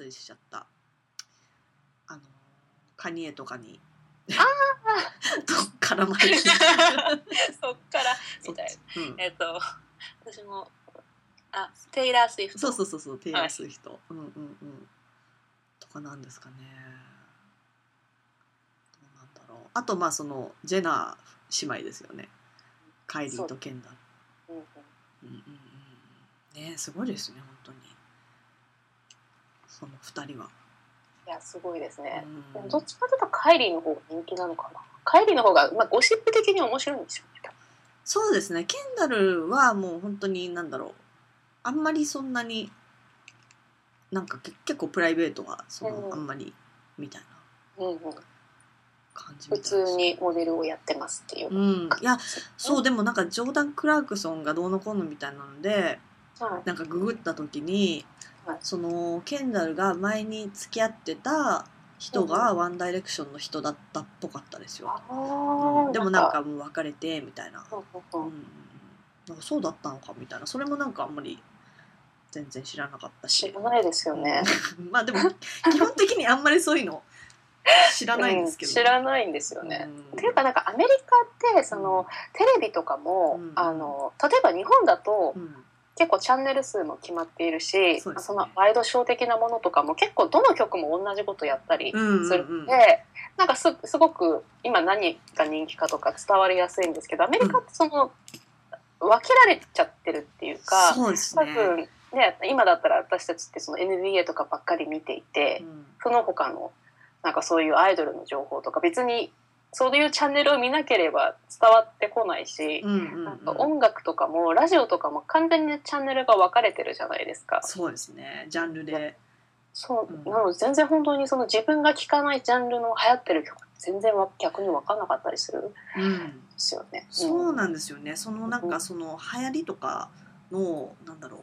りしちゃったカニエとかにあどっから巻いてそっからみたいな、私もテイラー・スウィフト、 そうテイラー・スウィフト、とかなんですかね。どうなんだろう。あとそのジェナー姉妹ですよね、カイリーとケンダル。ね、すごいですね本当にその2人は。 いやすごいですね、どっちかというとカイリーの方が人気なのかな。カイリーの方が、ゴシップ的に面白いんですよね。 そうですね。ケンダルはもう本当にあんまりそんなに結構プライベートはあんまりみたいな感じみたいです。 普通にモデルをやってますっていう、 いやそうでもジョーダン・クラークソンがどうのこうのみたいなので、ググった時に、そのケンダルが前に付き合ってた人がワンダイレクションの人だったっぽかったですよ。でももう別れてみたいな、そうだったのかみたいな。それもあんまり全然知らなかったし。 知らないですよね。 でも基本的にあんまりそういうの知らないんですけど、 知らないんですよね。っていうかアメリカってその、テレビとかも、例えば日本だと、結構チャンネル数も決まっているし、そのワイドショー的なものとかも結構どの曲も同じことやったりするので、すごく今何が人気かとか伝わりやすいんですけど、アメリカってその、分けられちゃってるっていうか、 そうですね、 多分ね、今だったら私たちってその NBA とかばっかり見ていて、その他のそういうアイドルの情報とか別にそういうチャンネルを見なければ伝わってこないし、音楽とかもラジオとかも完全にチャンネルが分かれてるじゃないですか。 そうですね、ジャンルで。 なので全然本当にその自分が聴かないジャンルの流行ってる曲全然逆に分かんなかったりするんですよね。 そうなんですよね。そのその流行りとかの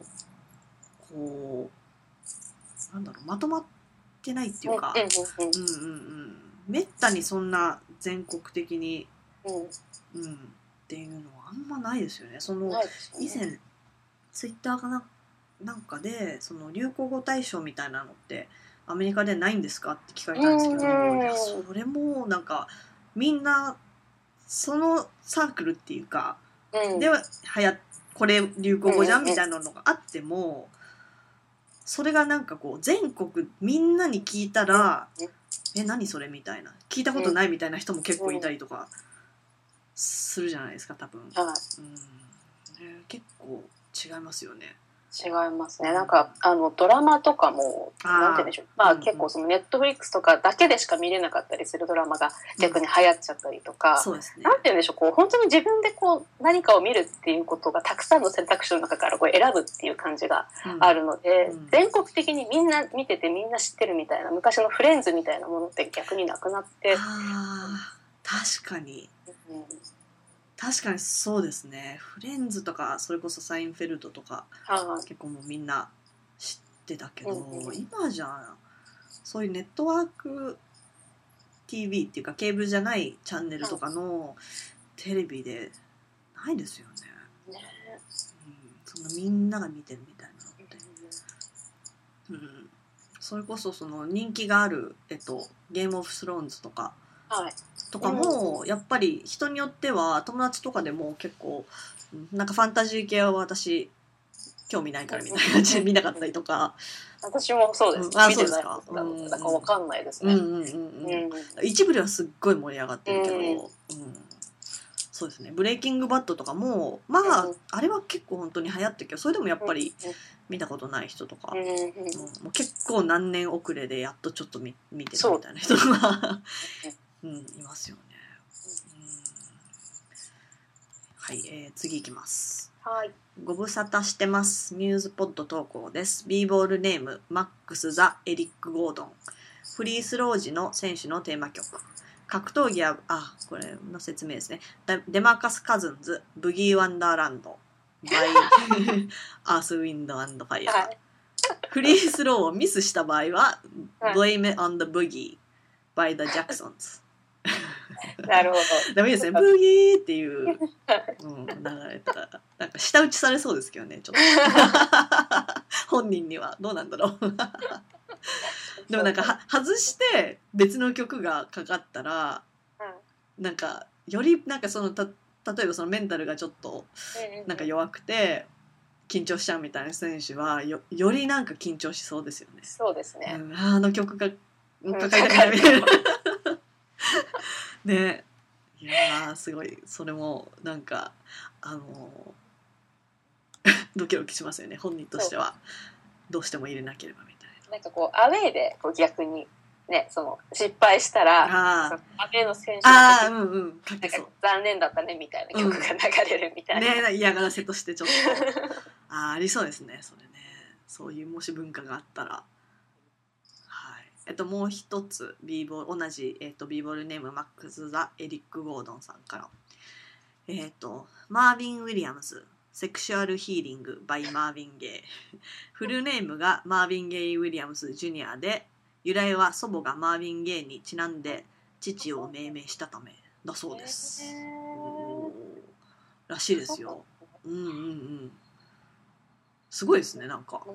まとまってないっていうか、めったにそんな全国的に、っていうのはあんまないですよね。その以前ツイッターかなんかでその流行語大賞みたいなのってアメリカでないんですかって聞かれたんですけど、いやそれもみんなそのサークルっていうか、ではこれ流行語じゃんみたいなのがあっても、それが全国みんなに聞いたら、何それみたいな、聞いたことないみたいな人も結構いたりとかするじゃないですか多分。結構違いますよね。 違いますね。ドラマとかもなんて言うんでしょう、結構そのネットフリックスとかだけでしか見れなかったりするドラマが逆に流行っちゃったりとか、 そうですね、 なんて言うんでしょう、本当に自分で何かを見るっていうことがたくさんの選択肢の中から選ぶっていう感じがあるので、全国的にみんな見ててみんな知ってるみたいな昔のフレンズみたいなものって逆になくなって。 確かに、確かにそうですね。フレンズとかそれこそサインフェルトとか結構もうみんな知ってたけど、今じゃそういうネットワーク TV っていうかケーブルじゃないチャンネルとかのテレビでないですよね。そんなみんなが見てるみたいなのって、それこそその人気があるゲームオブスローンズとかもやっぱり人によっては友達とかでも結構ファンタジー系は私興味ないからみたいな感じで見なかったりとか。 私もそうです。 そうですか。 分かんないですね。 一部ではすっごい盛り上がってるけど、そうですね。ブレイキングバッドとかもあれは結構本当に流行ってるけど、それでもやっぱり見たことない人とか、もう結構何年遅れでやっとちょっと見てるみたいな人がいますよね。はい、次いきます。ご無沙汰してます。ミューズポッド投稿です。 B ボールネームマックス・ザ・エリック・ゴードン。フリースロー時の選手のテーマ曲。格闘技はこれの説明ですね。デマーカス・カズンズブギー・ワンダーランド by アース・ウィンド・アンド・ファイアー。フリースローをミスした場合は Blame it on the Boogie by the Jacksons。 なるほど。 ダメですね。ブギーっていう、流れたら舌打ちされそうですけどね、ちょっと本人にはどうなんだろう。 でもなんか外して別の曲がかかったら、なんかよりなんかその例えばそのメンタルがちょっとなんか弱くて緊張しちゃうみたいな選手はよりなんか緊張しそうですよね。 そうですね。 あの曲がかかりたくないみたいな。ね、いやすごいそれもなんかドキドキしますよね、本人としては。どうしても入れなければみたいな。 なんかこうアウェーでこう逆にね、その失敗したらアウェーの選手がなんか残念だったねみたいな曲が流れるみたいな、 ね、嫌がらせとしてちょっとありそうですね、それね。そういうもし文化があったら。はい、もう一つ B ボール同じ、B ボールネームマックス・ザ・エリック・ゴードンさんから、マービン・ウィリアムズセクシュアルヒーリング by マービン・ゲイ。フルネームがマービン・ゲイ・ウィリアムズ・ジュニアで、由来は祖母がマービン・ゲイにちなんで父を命名したためだそうです。らしいですよ。すごいですね、なんか。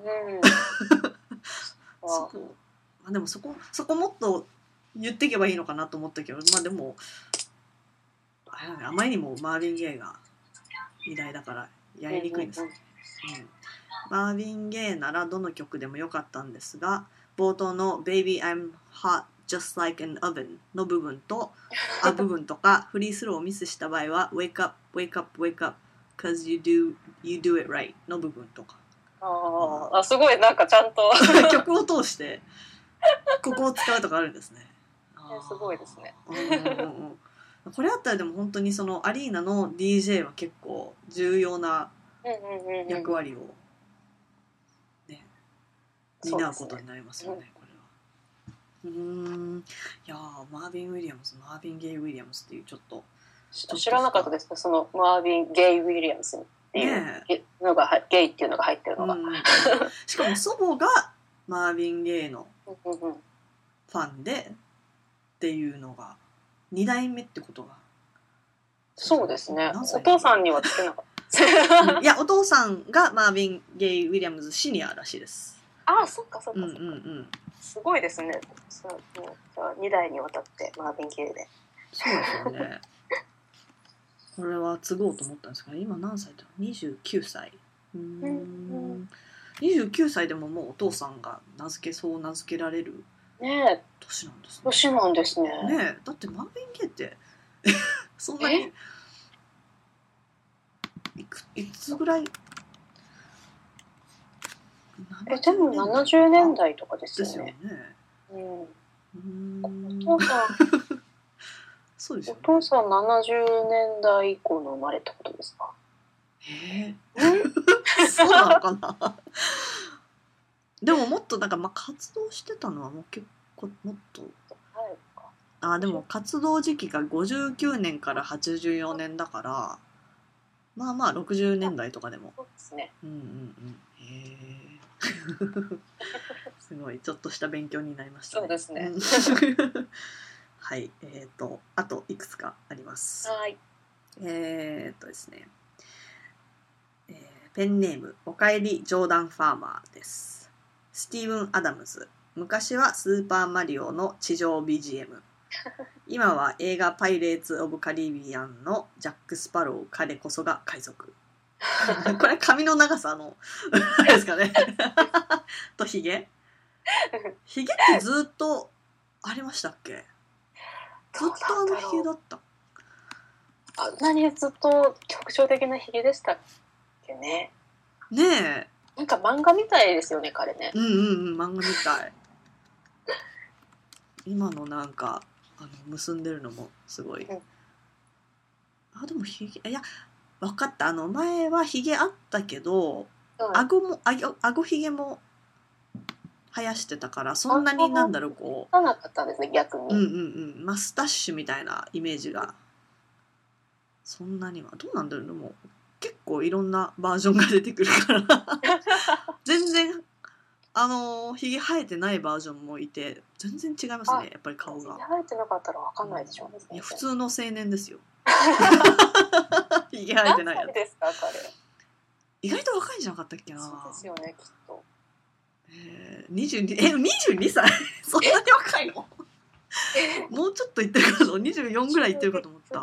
でもそこもっと言っていけばいいのかなと思ったけど、まあでもあまりにもマービン・ゲイが偉大だからやりにくいですね。マービン・ゲイならどの曲でもよかったんですが、冒頭の Baby I'm hot just like an oven の部分とかフリースローをミスした場合は Wake up, wake up, wake up cause you do it right の部分とか。 すごいなんかちゃんと曲を通してここを使うとかあるんですね。 すごいですね。 これあったらでも本当にそのアリーナの DJ は結構重要な役割を、ね、担うことになりますよね、これは。いやマービン・ウィリアムズ、マービン・ゲイ・ウィリアムズっていうちょっと知らなかったですね、そのマービン・ゲイ・ウィリアムズっていうのが、ゲイっていうのが入ってるのが。 しかも祖母がマービン・ゲイのファンでっていうのが2代目ってことが。 そうですね。お父さんにはつけなかった。 いや、お父さんがマービン・ゲイ・ウィリアムズシニアらしいです。 そっか。すごいですね。2代にわたってマービン・ゲイで。 そうですよね。これは継ごうと思ったんですかね。今何歳だろう。29歳。29歳でももうお父さんが名付けられる年なんですね。 年なんですね。 だってマービン・ゲイってそんなにいつぐらいでも70年代とかですよね。 お父さんそうですよね。お父さん70年代以降の生まれってことですか？ そうなのかな。でももっとなんか活動してたのはもう結構もっとでも活動時期が59年から84年だからまあ60年代とかでも。 そうですね。 すごいちょっとした勉強になりましたね。 そうですね。 はい、あといくつかあります。 はい。 ですね、ペンネームおかえりジョーダンファーマーです。スティーブン・アダムズ。昔はスーパーマリオの地上 BGM。今は映画パイレーツ・オブ・カリビアンのジャック・スパロー、彼こそが海賊。これ髪の長さのですかね。とヒゲってずっとありましたっけ？ずっとヒゲだった。 あんなにずっと特徴的なヒゲでしたっけね。なんか漫画みたいですよね、彼ね。 漫画みたい。今のなんか結んでるのもすごい。でもヒゲ、いや分かった。前はヒゲあったけど、顎ヒゲも生やしてたからそんなになんだろうこう。 なかったんですね、逆に。 マスタッシュみたいなイメージがそんなにはどうなんだろうね。もう結構いろんなバージョンが出てくるから全然ひげ生えてないバージョンもいて全然違いますね、やっぱり顔が。 生えてなかったら分かんないでしょうね。 いや普通の青年ですよ。ひげ生えてないやつ。 何歳ですか、彼。 意外と若いんじゃなかったっけな。 そうですよね、きっと。 22歳そんなに若いのもうちょっといってるかと24ぐらいいってるかと思った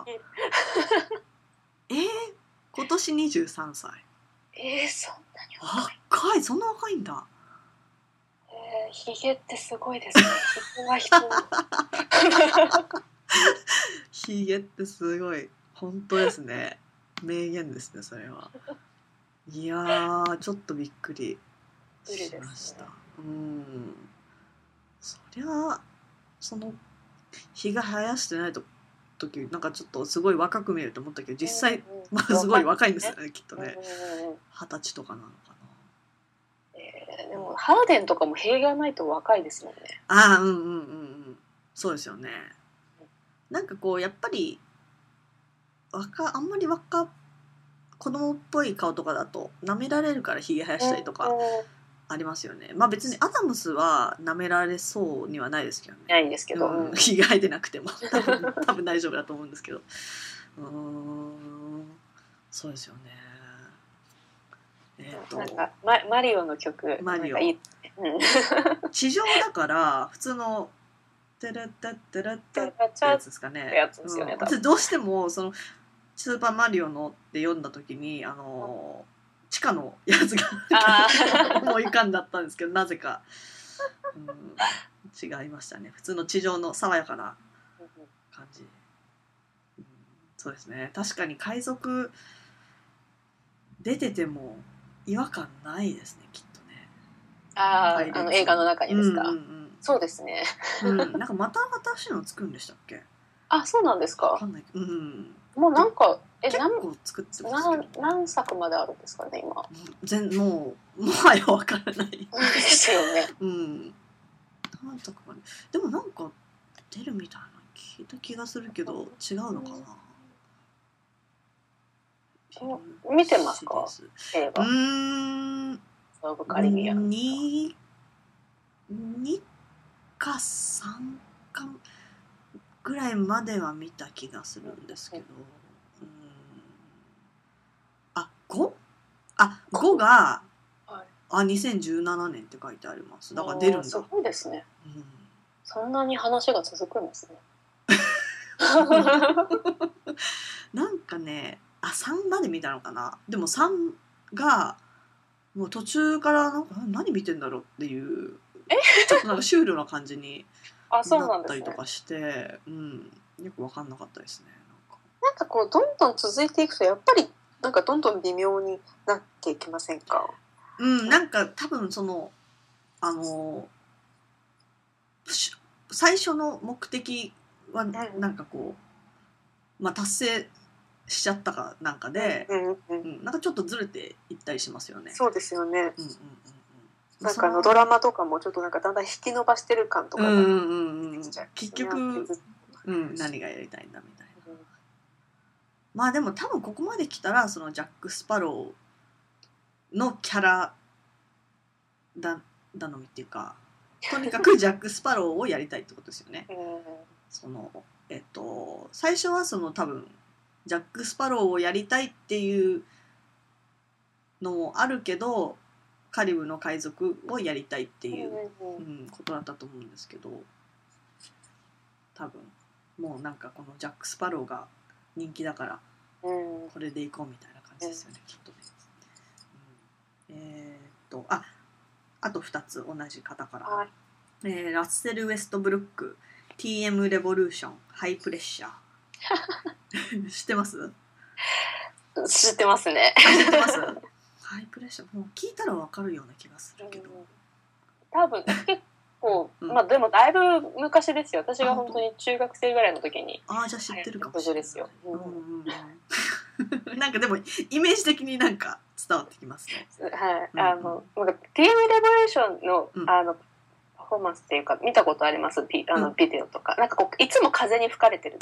今年23歳そんなに若いそんな若いんだヒゲってすごいですねヒゲってすごい本当ですね名言ですねそれはいやーちょっとびっくりしました、ね、そりゃその日が生やしてない時なんかちょっとすごい若く見えると思ったけど実際、まあ、すごい若いんですよねきっとね20歳とかなのかな、でもハーデンとかも塀がないと若いですもんねそうですよねなんかこうやっぱりあんまり子供っぽい顔とかだと舐められるからひげ生やしたりとかありますよね。まあ別にアダムスは舐められそうにはないですけどね。 ないんですけど、 ひげ生えてなくても多分大丈夫だと思うんですけど。そうですよね。 なんかマリオの曲マリオいい、 地上だから普通のテレテテレテってやつですかね。 やつですよね。 どうしてもそのスーパーマリオのって読んだ時に地下のやつが思い浮かんだったんですけどなぜか、違いましたね普通の地上の爽やかな感じ、そうですね確かに海賊出てても違和感ないですねきっとね映画の中にですか、そうですね、 なんかまた新しいの作るんでしたっけそうなんですかわかんないもうなんか結構作ってますけど何作まであるんですかね今もはやわからないですよね何作まででもなんか出るみたいな聞いた気がするけど違うのかな、 見てますか映画ロブカリビアン2か3かぐらいまでは見た気がするんですけど、5が2017年って書いてありますだから出るんだすごいですね、そんなに話が続くんですねなんかね3まで見たのかなでも3がもう途中からなんか何見てんだろうっていうちょっとなんかシュールな感じになったりとかして、よく分かんなかったですねなんかこうどんどん続いていくとやっぱりなんかどんどん微妙になっていきませんか？ なんか多分その最初の目的はなんかこう、達成しちゃったかなんかで、なんかちょっとずれていったりしますよね。 そうですよね。なんかドラマとかもちょっとなんかだんだん引き伸ばしてる感とかが結局、何がやりたいんだみたいな。まあでも多分ここまで来たらそのジャック・スパローのキャラ頼みっていうかとにかくジャック・スパローをやりたいってことですよね。その最初はその多分ジャック・スパローをやりたいっていうのもあるけどカリブの海賊をやりたいっていう、ことだったと思うんですけど多分もうなんかこのジャック・スパローが人気だからこれでいこうみたいな感じですよね、きっとね。あと2つ同じ方から、ラッセル・ウェストブルック TM レボリューションハイプレッシャー知ってます？ 知ってますね。 知ってます？ハイプレッシャーもう聞いたら分かるような気がするけど、 多分結構、でもだいぶ昔ですよ。私が本当に中学生ぐらいの時にじゃあ知ってるかもしれないですよ。 なんかでもイメージ的になんか伝わってきますね。 はい、TM レボリューションのパフォーマンスっていうか見たことあります？ビデオとかなんかこういつも風に吹かれてる。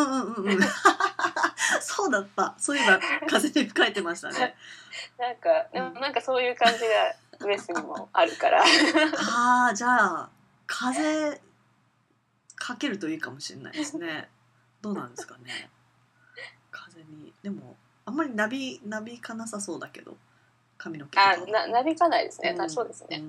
そうだった。そういえば風に吹かれてましたね。 なんかそういう感じがウエスにもあるから。 じゃあ風かけるといいかもしれないですね。どうなんですかね。風にでもあんまりなびかなさそうだけど髪の毛とかなびかないですね、そうですね。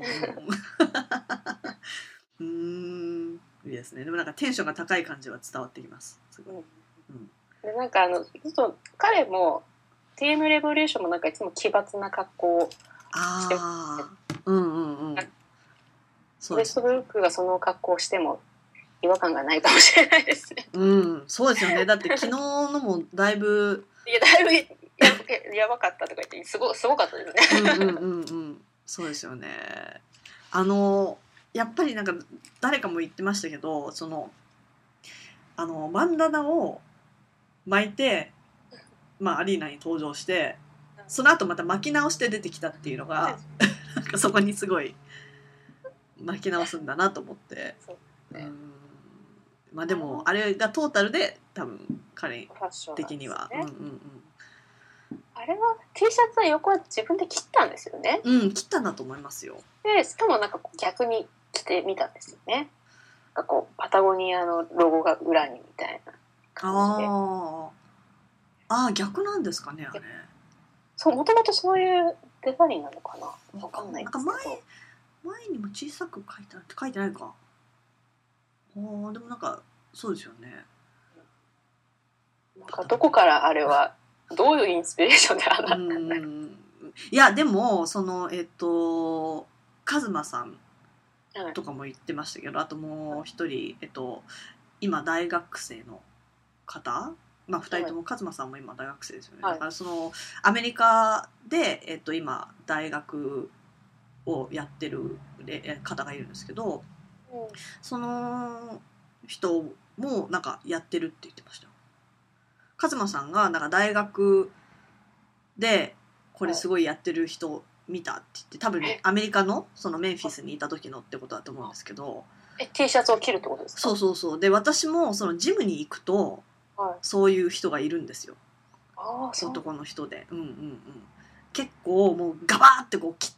いいですね。でもなんかテンションが高い感じは伝わってきます。すごい。 でなんか彼も TM レボリューションもなんかいつも奇抜な格好をしてますね。ウエストブルックがその格好をしても違和感がないかもしれないですね。 そうですよね。だって昨日のもだいぶだいぶやばかったとか言ってすごかったですね。そうですよね。やっぱりなんか誰かも言ってましたけど、バンダナを巻いて、アリーナに登場して、その後また巻き直して出てきたっていうのがなんかそこにすごい巻き直すんだなと思って。でもあれがトータルで多分彼的には、 あれは T シャツは横は自分で切ったんですよね。 切ったんだと思いますよ。 でしかもなんか逆に着てみたんですよね。なんかこうパタゴニアのロゴが裏にみたいな感じで。 逆なんですかね、あれ。 そう、もともとそういうデザインなのかな。わかんないですけど。 前にも小さく書いてないか。でもなんかそうですよね。 なんかどこからあれはどういうインスピレーションであったんだろう。 いやでもカズマさんとかも言ってましたけど、あともう一人今大学生の方、2人ともカズマさんも今大学生ですよね。だからアメリカで今大学をやってる方がいるんですけど、その人もなんかやってるって言ってました。カズマさんがなんか大学でこれすごいやってる人見たって言って、多分アメリカのそのメンフィスにいた時のってことだと思うんですけど、 T シャツを着るってことですか？ そうで、私もそのジムに行くと、そういう人がいるんですよ。男の人で、結構もうガバーってこう切って、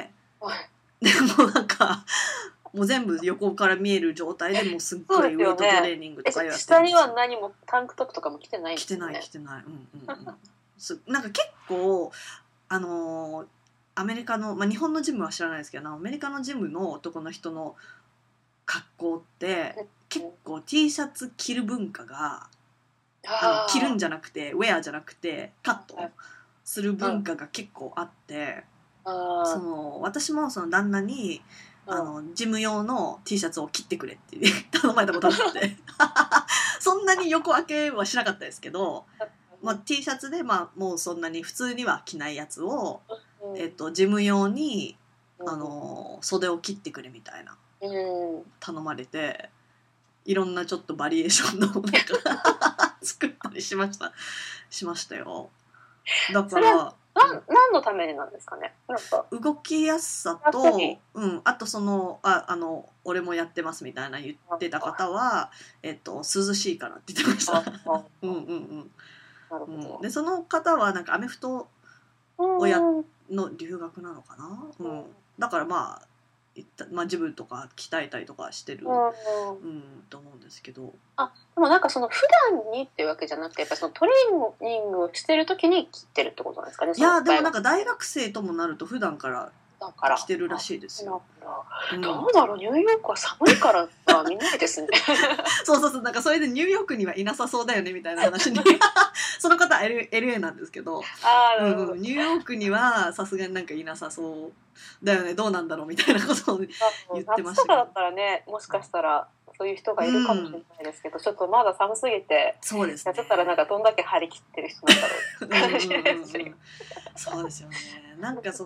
でもなんかもう全部横から見える状態でもうすっごいウェイトトレーニングとかやってるんですよ。 下には何もタンクトップとかも着てないんですね。 着てない。なんか結構アメリカの、日本のジムは知らないですけど、アメリカのジムの男の人の格好って結構 T シャツ着る文化が着るんじゃなくてウェアじゃなくてカットする文化が結構あって、私もその旦那にジム用の T シャツを切ってくれって頼まれたことがあってそんなに横分けはしなかったですけど、T シャツでもうそんなに普通には着ないやつを、ジム用に袖を切ってくれみたいな頼まれて、いろんなちょっとバリエーションのなんか作ったりしましたよ。だから何のためになんですかね。なんか動きやすさと、あと俺もやってますみたいな言ってた方は、涼しいからって言ってました。でその方はなんかアメフトの留学なのかな、だからジムとか鍛えたりとかしてる、と思うんですけど。 でもなんか普段にっていうわけじゃなくて、やっぱりトレーニングをしてる時に着てるってことなんですかね。 いやでもなんか大学生ともなると普段から着てるらしいですよ。 どうだろう、ニューヨークは寒いからは見ないですね。 そうなんかそれでニューヨークにはいなさそうだよねみたいな話にその方は LA なんですけど、ニューヨークにはさすがになんかいなさそうだよね、どうなんだろうみたいなことを言ってましたけど。 夏とかだったらね、もしかしたらそういう人がいるかもしれないですけど、ちょっとまだ寒すぎて、 そうですね、 やっちゃったらなんかどんだけ張り切ってる人なんだろうそうですよね。なんか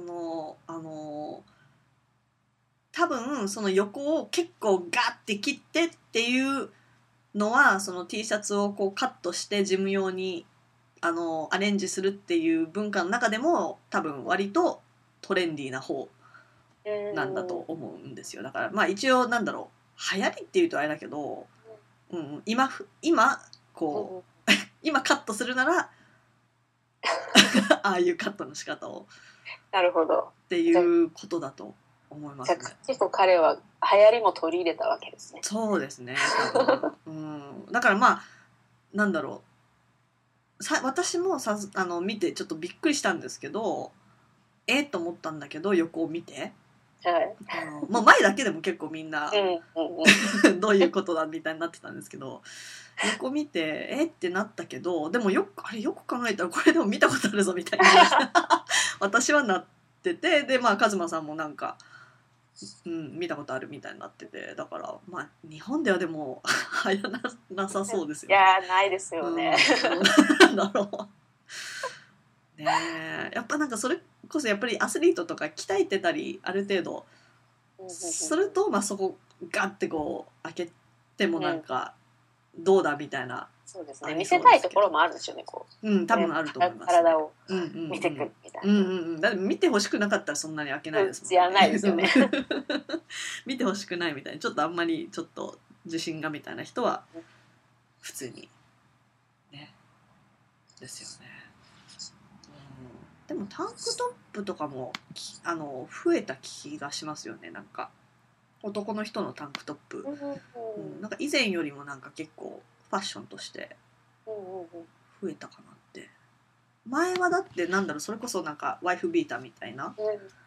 多分その横を結構ガッて切ってっていうのは、その T シャツをこうカットしてジム用にアレンジするっていう文化の中でも多分割とトレンディーな方なんだと思うんですよ。だから一応なんだろう、流行りっていうとあれだけど、今こう今カットするならああいうカットの仕方をなるほどっていうことだと思いますね。 結構彼は流行りも取り入れたわけですね。 そうですね、多分、だからなんだろう、私も見てちょっとびっくりしたんですけど、 と思ったんだけど横を見て、 はい、 まあ、前だけでも結構みんなどういうことだみたいになってたんですけど、横見てってなったけど、でもよく考えたらこれでも見たことあるぞみたいな私はなってて、でまあカズマさんもなんか、見たことあるみたいになってて、だからまあ日本ではでも流行らなさそうですよね。 いやないですよね。 なんだろうね。やっぱなんかそれこそやっぱりアスリートとか鍛えてたりある程度すると、まあそこガッてこう開けてもなんかどうだみたいな。 そうですね。見せたいところもあるんですよね。こう多分あると思います、ね。 体を見てくるみたいな。 だって見てほしくなかったらそんなに開けないですもんね。 やらないですよね。 見てほしくないみたいな、ちょっとあんまりちょっと自信がみたいな人は普通にねですよね。でもタンクトップとかも増えた気がしますよね。なんか男の人のタンクトップ、なんか以前よりもなんか結構ファッションとして増えたかなって。前はだってなんだろう、それこそなんかワイフビーターみたいな、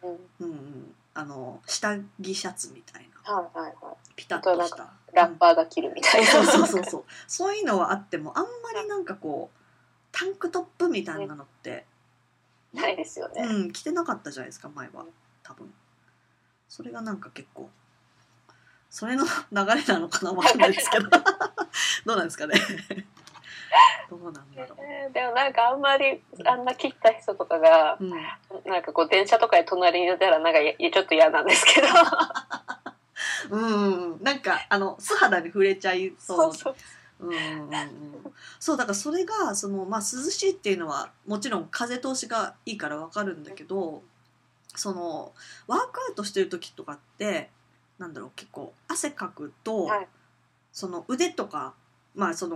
下着シャツみたいな、ピタッとしたラッパーが着るみたいな、 そういうのはあっても、あんまりなんかこうタンクトップみたいなのって、 ないですよね。 着てなかったじゃないですか前は。多分それがなんか結構それの流れなのかな、わかんないですけどどうなんですかねどうなんだろう。 でもなんかあんまりあんな切った人とかが、なんかこう電車とかで隣にいたらなんかちょっと嫌なんですけどなんか素肌に触れちゃいそう。そうだからそれがまあ、涼しいっていうのはもちろん風通しがいいからわかるんだけど、ワークアウトしてる時とかってなんだろう、結構汗かくと、腕とか、まあ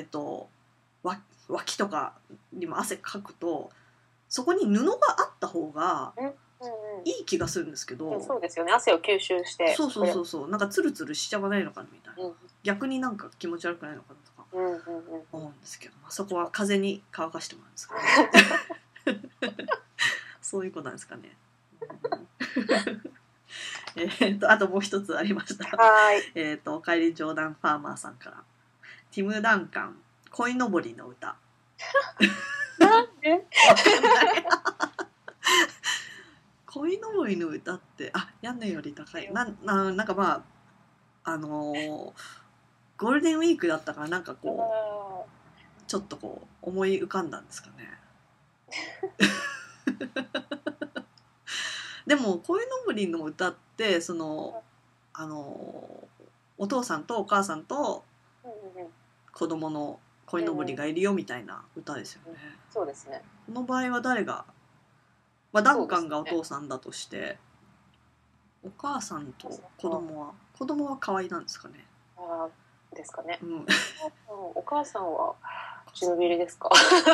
脇とかにも汗かくと、そこに布があった方がいい気がするんですけど、 そうですよね。汗を吸収して、 そうなんかツルツルしちゃわないのかなみたいな、逆になんか気持ち悪くないのかなとか思うんですけど、そこは風に乾かしてもらうんですかねそういうことなんですかねあともう一つありました。おかえりジョーダンファーマーさんから、ティム・ダンカン鯉のぼりの歌なんで鯉のぼりの歌って、屋根より高い、なんかまあゴールデンウィークだったから、なんかこうちょっとこう思い浮かんだんですかねでも鯉のぼりの歌ってお父さんとお母さんと子供の鯉のぼりがいるよみたいな歌ですよね。 そうですね。 この場合は誰が、ダンカンがお父さんだとして、お母さんと子供は可愛いなんですかね。 ですかね。お母さんは血のびりですか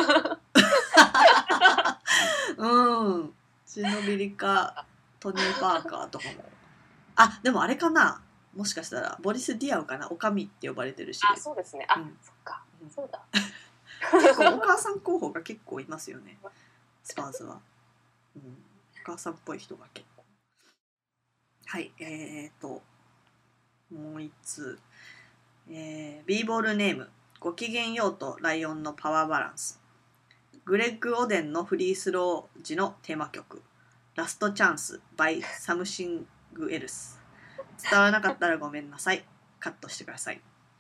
血のびりかトニー・パーカーとかも。でもあれかな、もしかしたらボリス・ディアウかな、おかみって呼ばれてるし。 そうですね。そっか、そうだ結構お母さん候補が結構いますよねスパーズは。お母さんっぽい人が結構。はい、もう一つ、ビーボールネームごきげんようとライオンのパワーバランス。グレッグ・オデンのフリースロー時のテーマ曲ラストチャンス by サムシングエルス。伝わらなかったらごめんなさい、カットしてください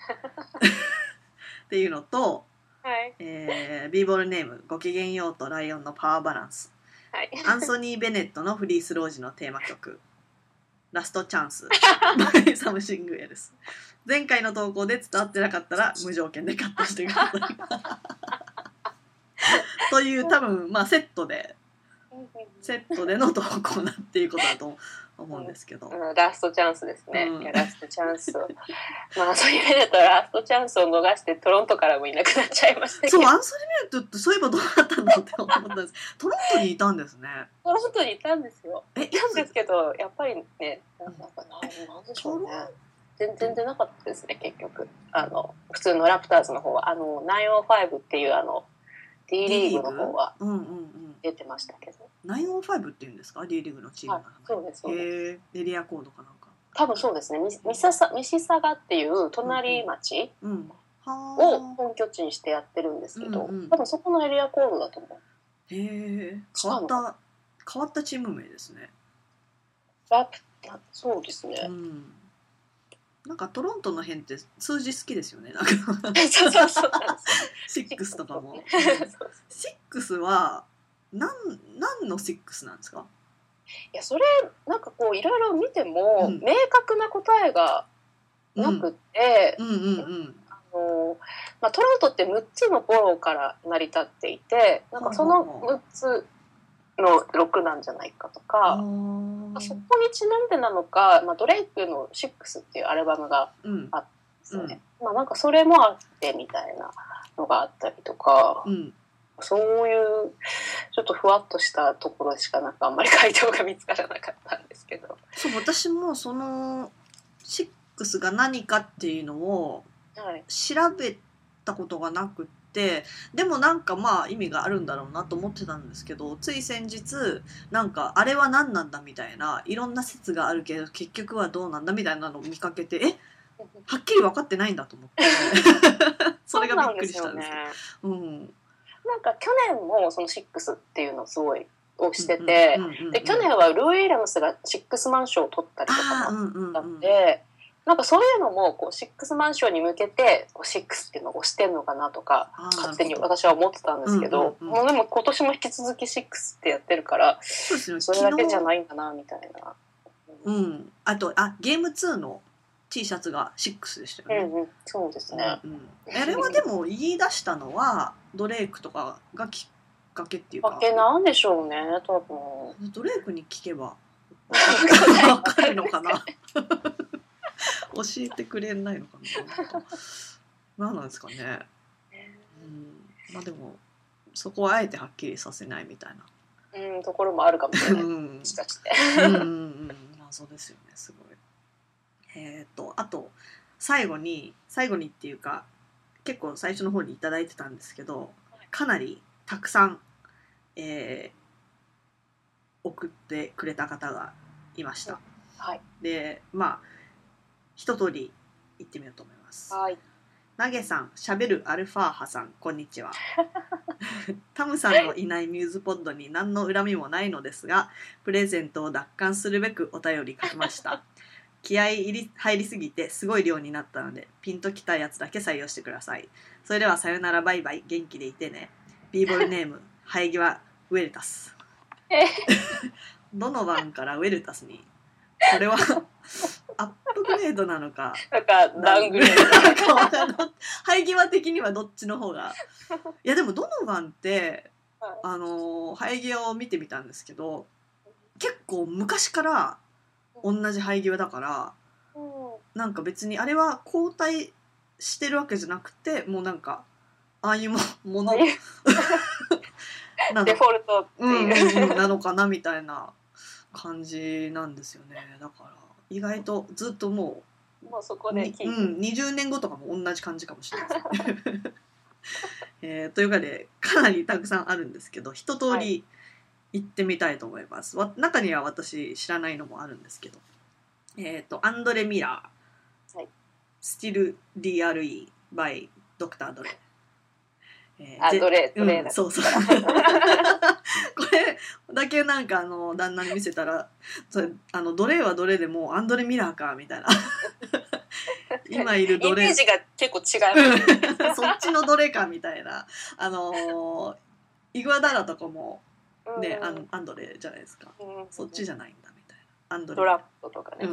っていうのと、ビーボールネームごきげんようとライオンのパワーバランス、アンソニー・ベネットのフリースロー時のテーマ曲ラストチャンス by サムシングエルス。前回の投稿で伝わってなかったら無条件でカットしてくださいという多分まあセットでの投稿なっていうことだと思うんですけど、 ラストチャンスですね。ラストチャンスをアンソニー・ベネットはラストチャンスを逃してトロントからもいなくなっちゃいましたけど。 そう、アンソニー・ベネットってそういえばどうだったんだって思ったんです。トロントにいたんですね。 トロントにいたんですよ。いたんですけど、やっぱりね、なんでしょうね、全然出なかったですね結局。普通のラプターズの方は905っていうD リーグの方は出出てましたけど。 905っていうんですか、D リーグのチームの名前。 そうですそうです。 エリアコードかなんか。 多分そうですね。ミシサガっていう隣町を本拠地にしてやってるんですけど、多分そこのエリアコードだと思う。 へえ、変わったチーム名ですね。 そうですね。 なんかトロントの辺って数字好きですよね。なんかそう 6とかも。6は何の6なんですか？ いや、それなんかこういろいろ見ても、明確な答えがなくって、トロントって6つのボローから成り立っていて、なんかその6つの6なんじゃないかとか、そこにちなんでなのか、ドレイクの6っていうアルバムがあってですね、なんかそれもあってみたいなのがあったりとか、そういうちょっとふわっとしたところしかなんかあんまり回答が見つからなかったんですけど。 そう、私もその6が何かっていうのを調べたことがなくって、でもなんかまあ意味があるんだろうなと思ってたんですけど、つい先日なんかあれは何なんだみたいないろんな説があるけど結局はどうなんだみたいなのを見かけて、はっきり分かってないんだと思ってそれがびっくりしたんですけど。 なんか去年もその6っていうのをすごいをしてて、で去年はルー・ウィリアムスが6マン賞を取ったりとかもあったんで、なんかそういうのもこう6マン賞に向けてこう6っていうのを推してんのかなとか勝手に私は思ってたんですけど、もうでも今年も引き続き6ってやってるから、それだけじゃないんだなみたいな。 あとゲーム2のT シャツが6でしたよね。 そうですね。 あれはでも言い出したのはドレイクとかがきっかけっていうか。 きっかけなんでしょうね、多分。 ドレイクに聞けばわかるのかな教えてくれないのかな。何なんですかね。まあでもそこはあえてはっきりさせないみたいな。ところもあるかもしれない。 謎ですよね、すごい。あと最後にっていうか結構最初の方にいただいてたんですけど、かなりたくさん、送ってくれた方がいました。でまあ一通り言ってみようと思います。ナゲさん、しゃべるアルファーハさん、こんにちは。タムさんのいないミューズポッドに何の恨みもないのですが、プレゼントを奪還するべくお便り書きました。気合い入りすぎてすごい量になったので、ピンときたやつだけ採用してください。それではさよならバイバイ、元気でいてね。ビーボルネーム生え際ウェルタス。ドノバンからウェルタスに、これはアップグレードなのかダウングレードなのか生え際的にはどっちの方が。いやでもドノバンって生え際を見てみたんですけど、結構昔から同じ生え際だから、なんか別にあれは交代してるわけじゃなくて、もうなんかああいうものデフォルトっていうなのかなみたいな感じなんですよね。だから意外とずっともうそこで 20年後とかも同じ感じかもしれないですね。というかでかなりたくさんあるんですけど、一通り行ってみたいと思います。中には私知らないのもあるんですけど、アンドレ・ミラー、スティル DRE by ドクター・ドレ。 ドレそうそうこれだけなんか旦那に見せたら、ドレはドレでもうアンドレ・ミラーかみたいな今いるドレイメージが結構違うそっちのドレかみたいな、イグアダラとかもね、アンドレじゃないですか、そっちじゃないんだみたいな。アンドレドラットとかね、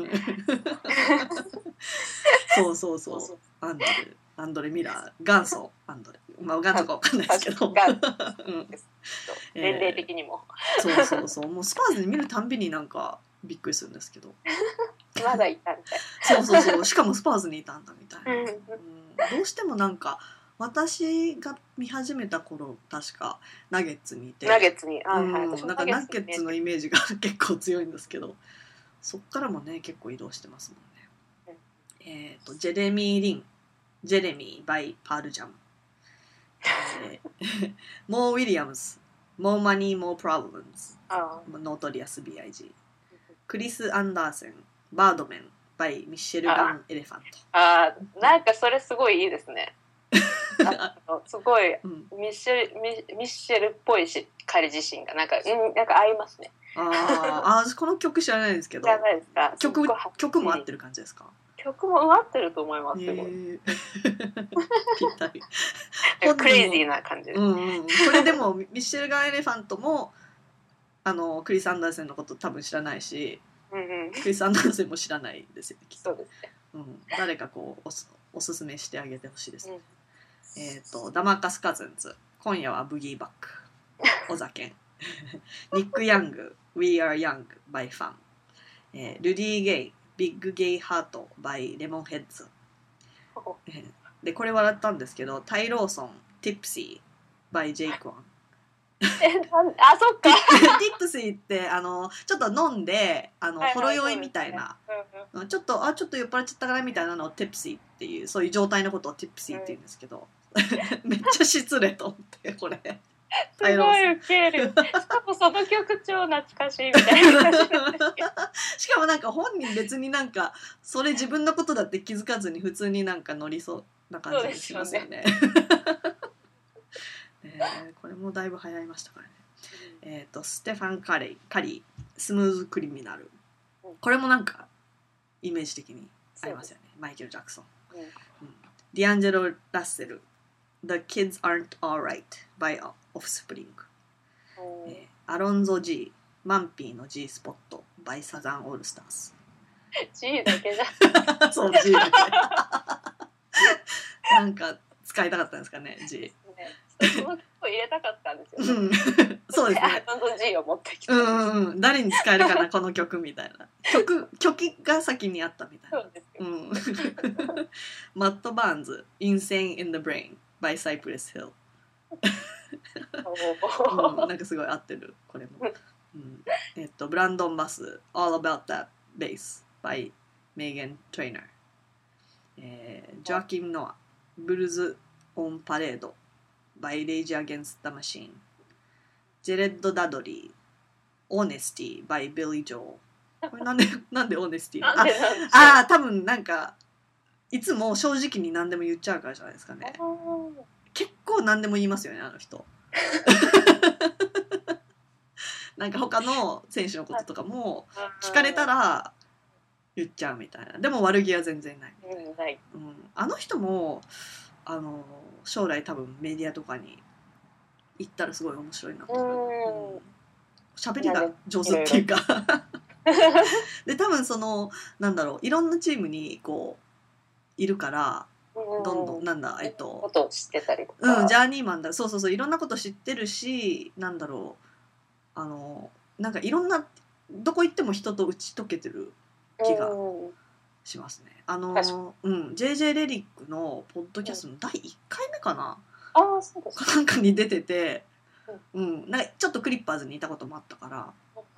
そうアンドレ・ミラー、元祖アンドレ、元祖か分かんないですけど年齢的にもそうもうスパーズに見るたんびになんかびっくりするんですけどまだいたみたいな。そうしかもスパーズにいたんだみたいな、どうしてもなんか私が見始めた頃確かナゲッツにいて、 ナゲッツに、 なんかナゲッツのイメージが結構強いんですけど、そっからもね結構移動してますもんね。ジェレミー・リン、バイ・パールジャム、モー・ウィリアムス、 More Money, More Problems, Notorious B.I.G. クリス・アンダーセン、バードメン by ミッシェル・ガン・エレファント。 なんかそれすごいいいですね。すごい、ミッシェルっぽいし、彼自身がなんか合いますね。 この曲知らないんですけど。 知らないですか。 曲も合ってる感じですか？ 曲も合ってると思います。すごい。ぴったり。クレイジーな感じです。 これでもミッシェル・ガン・エレファントもクリス・アンダーセンのこと多分知らないし、クリス・アンダーセンも知らないですよね。 そうですね。 誰かこうおすすめしてあげてほしいですね。ダマーカス・カズンズ、今夜はブギーバック、お酒ニック・ヤング、We Are Young by Fan、ルディ・ゲイ、ビッグ・ゲイ・ハート by レモンヘッズ、でこれ笑ったんですけど、タイローソン、Tipsy by ジェイクワン。 そっかティップスイってちょっと飲んでほろ酔いみたいな、ちょっと酔っ払っちゃったからみたいなのをティップスイっていう、そういう状態のことをティップスイって言うんですけど、めっちゃ失礼と思ってこれ。 すごいウケる。しかもその曲超懐かしいみたいな。 しかもなんか本人別になんかそれ自分のことだって気づかずに普通になんか乗りそうな感じがしますよね。これもだいぶ流行りましたからね。ステファン・カリー、スムーズ・クリミナル。これもなんかイメージ的にありますよね。マイケル・ジャクソン。ディアンジェロ・ラッセル、The Kids Aren't Alright by Offspring。アロンゾ G、マンピーの G スポット by サザンオールスターズ。 G だけじゃそう G だけなんか使いたかったんですかね G。 その曲を入れたかったんですよ。 そうですね。 アロンゾ G を持ってきて。 誰に使えるかなこの曲みたいな。曲が先にあったみたいな。 そうですよ。 マット・バーンズ Insane in the Brain by Cypress Hill。なんかすごい合ってるこれも。ブランドン・バス All About That Bass by Megan Trainor。ジョアキム・ノアブルズ・オン・パレード by Rage Against the Machine。ジェレッド・ダドリー Honesty by Billy Joel。これなんでHonesty？ 多分なんかいつも正直に何でも言っちゃうからじゃないですかね。結構何でも言いますよねあの人。なんか他の選手のこととかも聞かれたら言っちゃうみたいな。でも悪気は全然ないみたいな。あの人も将来多分メディアとかに行ったらすごい面白いなと思う。喋りが上手っていうかで多分なんだろう、いろんなチームにこういるからどんどんことを知ってたりとか、 ジャーニーマンだ、そういろんなこと知ってるし、なんだろう、なんかいろんなどこ行っても人と打ち解けてる気がしますね。JJ レリックのポッドキャストの第1回目かな、 そうですか、 なんかに出てて、なんかちょっとクリッパーズにいたこともあったから、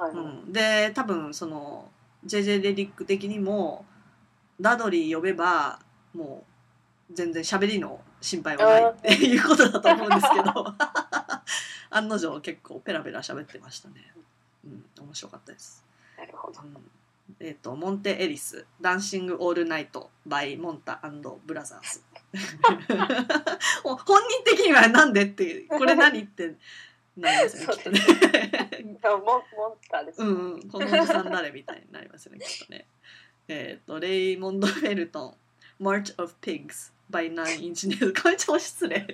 で多分JJ レリック的にもダドリー呼べばもう全然喋りの心配はないっていうことだと思うんですけど案の定結構ペラペラ喋ってましたね。面白かったです。 なるほど。 モンテ・エリスダンシング・オールナイト by モンタ&ブラザーズ本人的にはなんでってこれ何ってなりますよねきっとねモンタですね。 このおじさん誰みたいになりますよねきっとね。レイモンド・フェルトン March of Pigs by Nine Inch Nails。 これ超失礼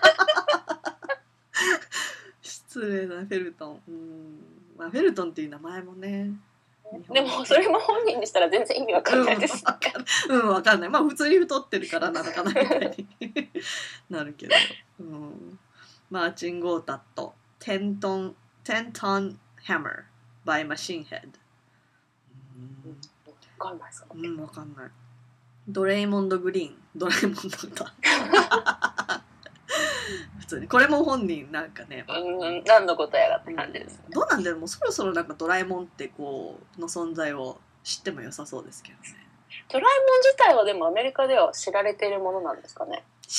失礼なフェルトン。フェルトンっていう名前もね、 でもそれも本人にしたら全然意味わかんないです。 わかんない。普通に太ってるからなのかなみたいになるけど、マーチン・ゴータット 10 ton hammer by Machine Head。 わかんないですか？ わかんない。ドレイモンド・グリーン、ドラえもんだ普通にこれも本人なんかね、 何のことやらって感じですね。 どうなんだろう、もうそろそろなんかドラえもんってこうの存在を知っても良さそうですけどね。 ドラえもん自体はでもアメリカでは知られているものなんですかね。 知っ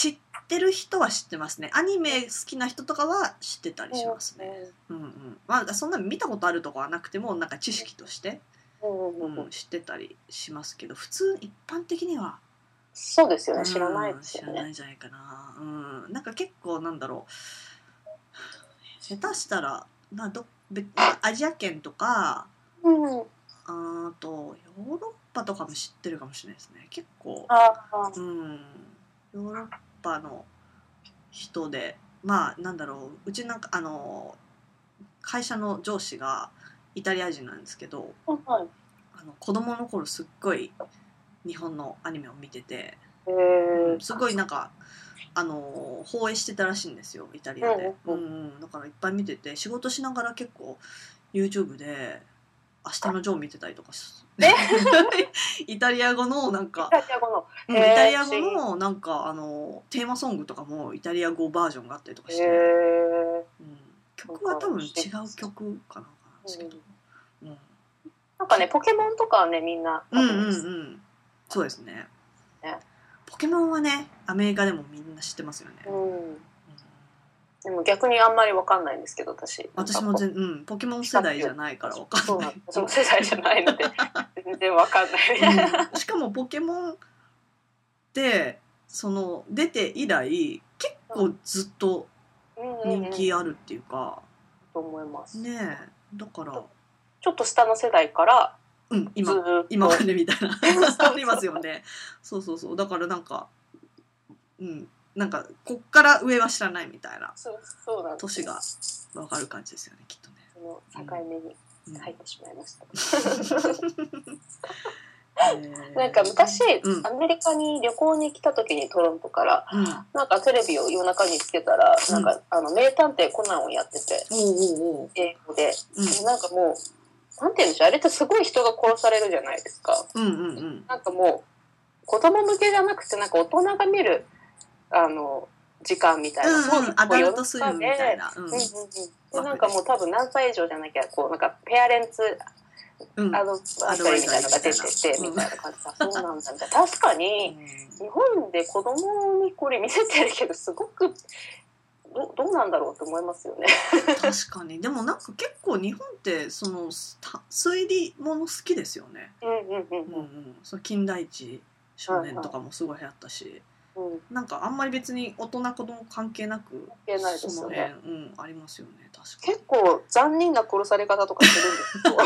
ってる人は知ってますね。アニメ好きな人とかは知ってたりしますね。うんうん。まあそんな見たことあるとかはなくてもなんか知識として、知ってたりしますけど、普通一般的にはそうですよね、知らないですよね。 知らないんじゃないかな。なんか結構なんだろう。下手したらアジア圏とか、あとヨーロッパとかも知ってるかもしれないですね。結構、ヨーロッパの人で、まあなんだろう、うちなんか会社の上司がイタリア人なんですけど、子供の頃すっごい日本のアニメを見てて、すごいなんか放映してたらしいんですよ、イタリアで。だからいっぱい見てて、仕事しながら結構 YouTube で明日のジョー見てたりとかイタリア語のなんかイタリア語のなんかテーマソングとかもイタリア語バージョンがあったりとかして、曲は多分違う曲かなんかなんですけど、 なんかねポケモンとかはねみんなそうですね。ポケモンはねアメリカでもみんな知ってますよね。 でも逆にあんまり分かんないんですけど私もポケモン世代じゃないから分かんない。 私も世代じゃないので全然分かんない、 しかもポケモンって出て以来結構ずっと人気あるっていうか、 と思いますね。だからちょっと下の世代から今までみたいなありますよね。そうだからなんかなんかこっから上は知らないみたいな年が分かる感じですよね、きっとね。 その境目に入ってしまいました、なんか昔、アメリカに旅行に来た時にトロントから、なんかテレビを夜中につけたら、なんか名探偵コナンをやってて、英語で、なんかもうなんていうんでしょう、あれってすごい人が殺されるじゃないですか。なんかもう子供向けじゃなくてなんか大人が見る時間みたいな、 アダルトスイムみたいな、 でなんかもう多分何歳以上じゃなきゃこうなんかペアレンツアドバイザリーみたいなのが出ててみたいな感じで、そうなんだみたいな。確かに日本で子供にこれ見せてるけどすごくどうなんだろうと思いますよね。 確かに。でもなんか結構日本って推理もの好きですよね。金田一少年とかもすごい流行ったし、なんかあんまり別に大人子供関係なくその辺ありますよね。確かに結構残忍な殺され方とかするんですけど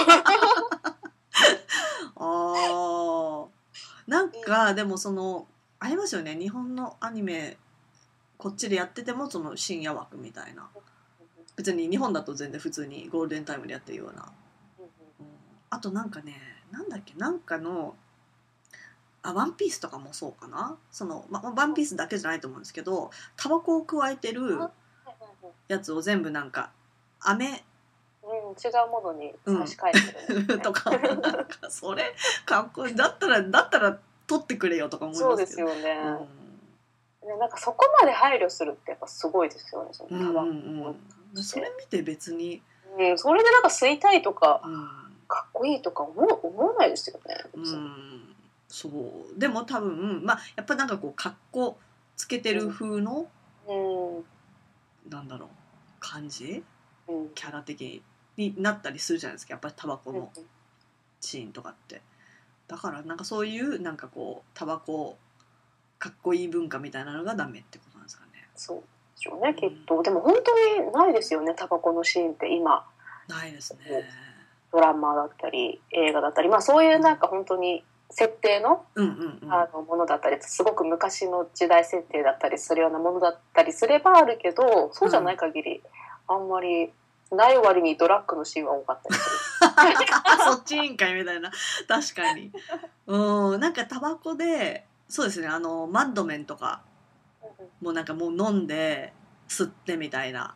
なんかでもありますよね、日本のアニメこっちでやってても深夜枠みたいな、別に日本だと全然普通にゴールデンタイムでやってるような、あとなんかね、なんだっけ、なんかのワンピースとかもそうかな、ワンピースだけじゃないと思うんですけど、タバコを加えてるやつを全部なんか飴、 違うものに差し替えてるんですね、 とかなんかそれかっこいい、だったら取ってくれよとか思いますけど。 そうですよね、なんかそこまで配慮するってやっぱすごいですよね、そのタバコそれ見て別に、 それでなんか吸いたいとか、かっこいいとか思わないですよね。 そうでも多分やっぱなんかこうかっこつけてる風の、なんだろう感じ、キャラ的になったりするじゃないですか、やっぱりタバコのシーンとかって。だからなんかそういうなんかこうタバコかっこいい文化みたいなのがダメってことなんですかね。 そうでしょうね、きっと。でも本当にないですよね、タバコのシーンって今。 ないですね。 ドラマだったり映画だったり、そういうなんか本当に設定のものだったり、すごく昔の時代設定だったりするようなものだったりすればあるけど、そうじゃない限りあんまりない割にドラッグのシーンは多かったりするそっち委員会みたいな。確かになんかタバコでそうですね、マッドメンとかもうなんかもう飲んで吸ってみたいな、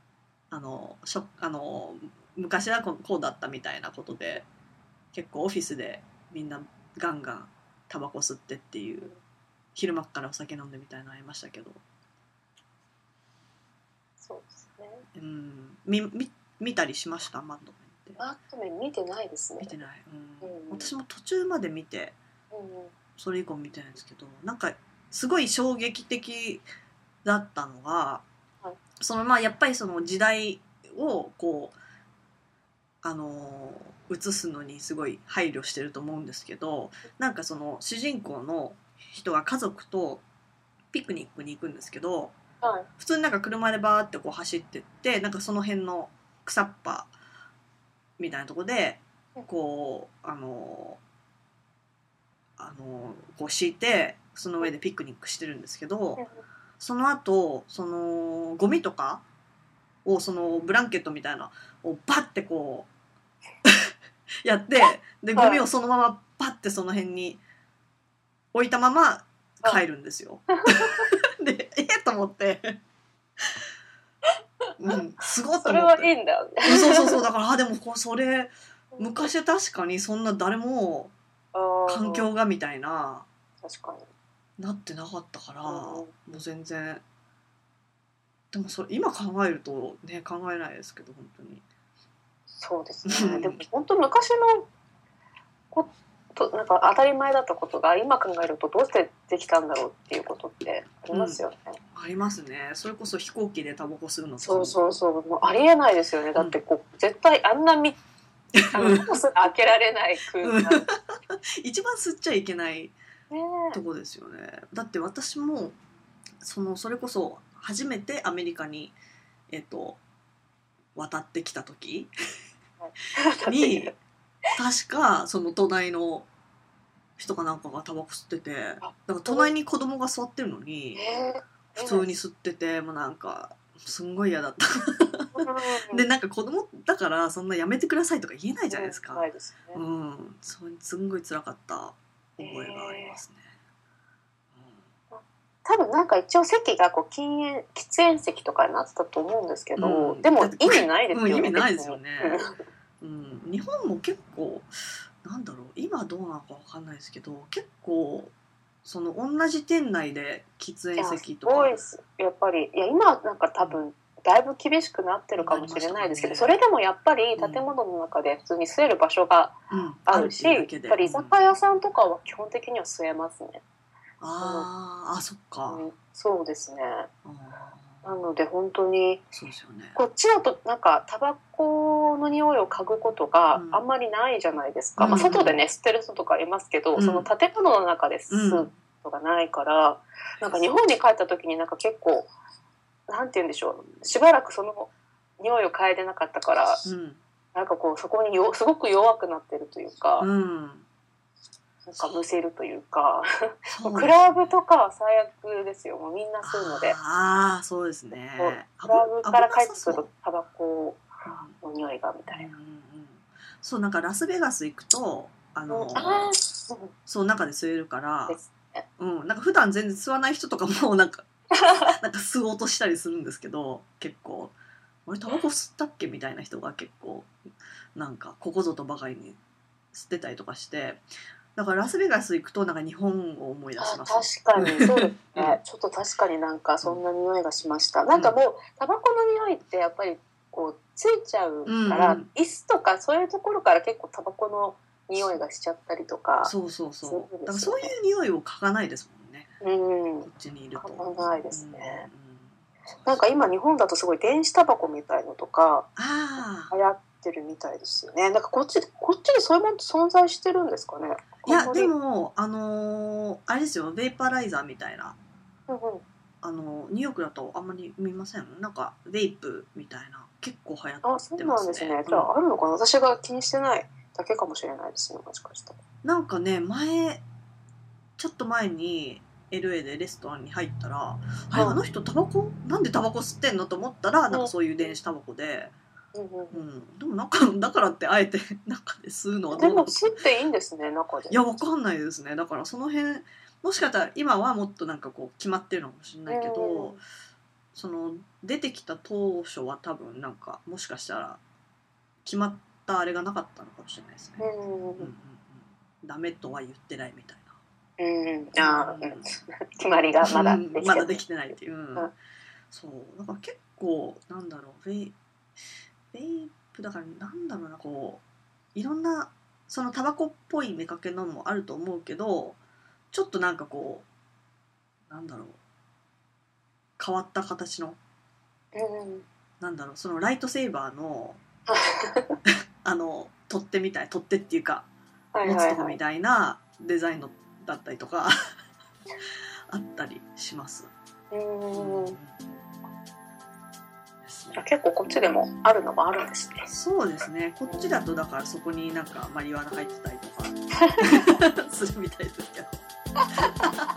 昔はこうだったみたいなことで、結構オフィスでみんなガンガンタバコ吸ってっていう、昼間からお酒飲んでみたいなのありましたけど。 そうですね。 見たりしました？マッドメンって。 マッドメン見てないですね。 見てない。私も途中まで見て、それ以降見てないんですけど、なんかすごい衝撃的だったのが、 はい、 そのまあやっぱりその時代をこう映すのにすごい配慮してると思うんですけど、なんかその主人公の人が家族とピクニックに行くんですけど、 はい、 普通になんか車でバーってこう走ってって、なんかその辺の草っぱみたいなとこでこうこう敷いて、その上でピクニックしてるんですけど、その後そのゴミとかをそのブランケットみたいなをバッてこうやって、でゴミをそのままバッてその辺に置いたまま帰るんですよ。でと思って、うん、すごいと思って。 それはいいんだ、ね、 そうだからでもそれ昔確かにそんな誰も環境がみたいな確かになってなかったから、もう全然。でもそれ今考えるとね、考えないですけど本当に。 そうですね。でも本当昔のなんか当たり前だったことが今考えるとどうしてできたんだろうっていうことってありますよね。 ありますね。それこそ飛行機でタバコ吸うのとかそうもうありえないですよね。だってこう絶対あんなタバコ開けられない空間一番吸っちゃいけないとこですよね。だって私もそれこそ初めてアメリカに渡ってきた時に確かその隣の人かなんかがタバコ吸ってて、だから隣に子供が座ってるのに普通に吸ってて、もうなんかすんごい嫌だったでなんか子供だからそんなやめてくださいとか言えないじゃないですか。すんごい辛かった覚えがありますね。 多分なんか一応席がこう喫煙席とかになってたと思うんですけど、でも意味ないですよね。 意味ないですよね。日本も結構なんだろう、今どうなのかわかんないですけど、結構その同じ店内で喫煙席とか。 すごいです。やっぱり今なんか多分だいぶ厳しくなってるかもしれないですけど、それでもやっぱり建物の中で普通に吸える場所があるし、やっぱり居酒屋さんとかは基本的には吸えますね。 そっか、 そうですね。なので本当にそうですよね。 こっちだとなんかタバコの匂いを嗅ぐことがあんまりないじゃないですか。外でね吸ってる人とかいますけど、その建物の中で吸うことがないから、なんか日本に帰った時になんか結構なんて言うんでしょう、しばらくその匂いを嗅いでなかったから、なんかこうそこにすごく弱くなってるというか、なんかむせるというかクラブとかは最悪ですよ。もうみんな吸うので。 そうですね。 クラブから帰ってくるとタバコの匂いがみたいな。 そう、なんかラスベガス行くとそう中で吸えるから、なんか普段全然吸わない人とかもなんか吸おうとしたりするんですけど、結構俺タバコ吸ったっけみたいな人が結構なんかここぞとばかりに吸ってたりとかして、だからラスベガス行くとなんか日本を思い出します。 確かにそうですね。ちょっと確かになんかそんな匂いがしました。なんかもうタバコの匂いってやっぱりこうついちゃうから、椅子とかそういうところから結構タバコの匂いがしちゃったりとか。 そうだからそういう匂いを嗅がないですもんね。こっちにいると嗅がないですね。なんか今日本だとすごい電子タバコみたいのとか流行ってるみたいですよね。なんかこっちでそういうものって存在してるんですかね。 いやでもあれですよ、ベーパライザーみたいな、ニューヨークだとあんまり見ません？なんかベイプみたいな結構流行ってますね。 そうなんですね。じゃああるのかな。私が気にしてないだけかもしれないですね。もしかしたら。 なんかね、ちょっと前に LA でレストランに入ったら、あの人タバコなんでタバコ吸ってんのと思ったら、なんかそういう電子タバコで。でもなんかだからってあえて中で吸うのはどうなのか。 でも吸っていいんですね、中で。 いやわかんないですね。だからその辺もしかしたら今はもっとなんかこう決まってるのかもしれないけど、その出てきた当初は多分なんかもしかしたら決まったあれがなかったのかもしれないですね。ダメとは言ってないみたいな。 決まりがまだできてないっていう。そうだから結構なんだろう、ベイプだからなんだろうな、こういろんなそのタバコっぽい見かけのもあると思うけど、ちょっとなんかこうなんだろう、 変わった形の、なんだろう、そのライトセーバーの取っ手みたい、取っ手っていうか持つとこみたいなデザインのだったりとかあったりします。 結構こっちでもあるのもあるんですね。 そうですね。こっちだとだからそこになんかマリワナ入ってたりとかするみたいですけど